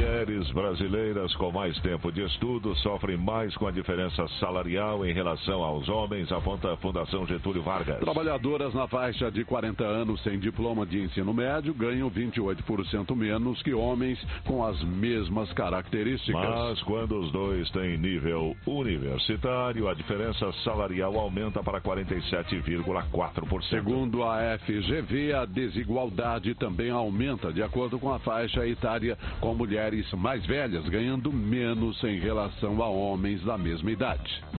Mulheres brasileiras com mais tempo de estudo sofrem mais com a diferença salarial em relação aos homens, aponta a Fundação Getúlio Vargas. Trabalhadoras na faixa de 40 anos sem diploma de ensino médio ganham 28% menos que homens com as mesmas características. Mas quando os dois têm nível universitário, a diferença salarial aumenta para 47,4%. Segundo a FGV, a desigualdade também aumenta de acordo com a faixa etária, com mulheres mais velhas ganhando menos em relação a homens da mesma idade.